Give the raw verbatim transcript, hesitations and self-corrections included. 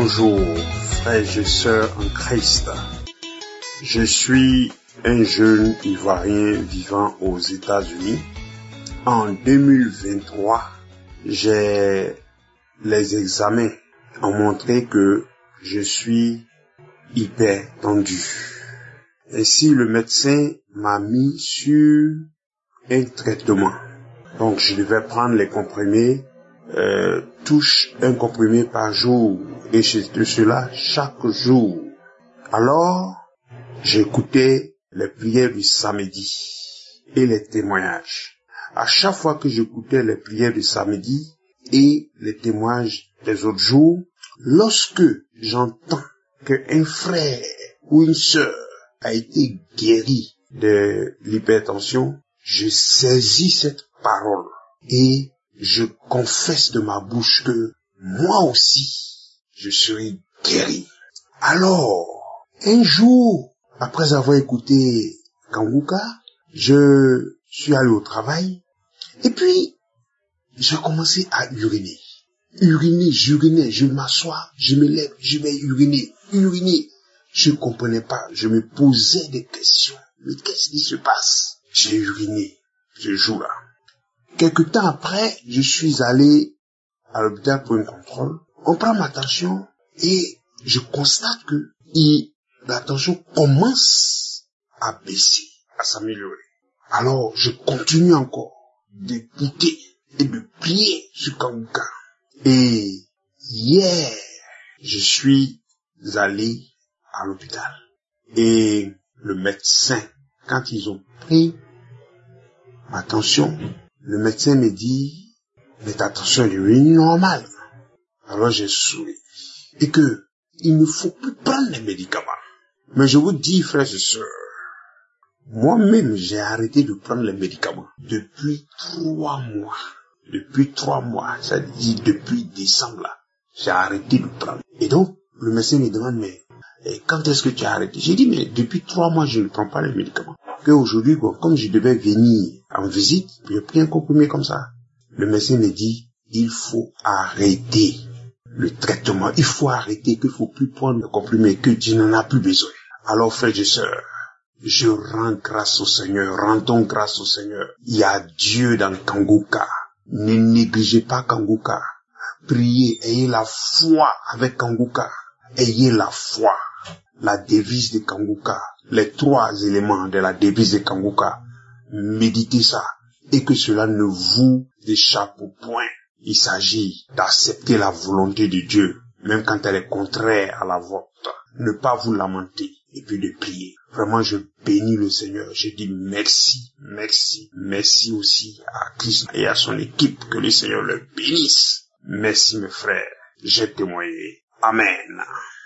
Bonjour, frères et sœurs en Christ. Je suis un jeune Ivoirien vivant aux États-Unis. En deux mille vingt-trois, j'ai les examens ont montré que je suis hyper tendu. Ainsi, le médecin m'a mis sur un traitement. Donc, je devais prendre les comprimés, euh, touche un comprimé par jour, et de cela chaque jour. Alors, j'écoutais les prières du samedi et les témoignages. À chaque fois que j'écoutais les prières du samedi et les témoignages des autres jours, lorsque j'entends qu'un frère ou une sœur a été guéri de l'hypertension, je saisis cette parole et je confesse de ma bouche que moi aussi, je serai guéri. Alors, un jour, après avoir écouté Kanguka, je suis allé au travail et puis j'ai commencé à uriner. Uriner, j'urinais, je m'assois, je me lève, je vais uriner, uriner. Je ne comprenais pas, je me posais des questions. Mais qu'est-ce qui se passe? J'ai uriné ce jour-là. Quelque temps après, je suis allé à l'hôpital pour un contrôle. On prend ma tension et je constate que il, la tension commence à baisser, à s'améliorer. Alors, je continue encore d'écouter et de prier sur Kanguka. Et hier, je suis allé à l'hôpital. Et le médecin, quand ils ont pris ma tension, le médecin me dit, mais ta tension est devenue normale. Alors j'ai souri. Et que, il ne faut plus prendre les médicaments. Mais je vous dis, frères et sœurs, moi-même, j'ai arrêté de prendre les médicaments depuis trois mois. Depuis trois mois, ça dit depuis décembre, là, j'ai arrêté de prendre. Et donc, le médecin me demande, mais et quand est-ce que tu as arrêté? J'ai dit, mais depuis trois mois, je ne prends pas les médicaments. Que aujourd'hui, bon, comme je devais venir en visite, j'ai pris un comprimé comme ça. Le médecin me dit, il faut arrêter le traitement. Il faut arrêter qu'il ne faut plus prendre le comprimé, que tu n'en as plus besoin. Alors, frères et sœurs, je rends grâce au Seigneur, rendons grâce au Seigneur. Il y a Dieu dans Kanguka. Ne négligez pas Kanguka. Priez, ayez la foi avec Kanguka. Ayez la foi. La devise de Kanguka, les trois éléments de la devise de Kanguka, méditez ça et que cela ne vous échappe au point. Il s'agit d'accepter la volonté de Dieu, même quand elle est contraire à la vôtre. Ne pas vous lamenter et puis de prier. Vraiment, je bénis le Seigneur. Je dis merci, merci, merci aussi à Christ et à son équipe. Que le Seigneur le bénisse. Merci mes frères. J'ai témoigné. Amen.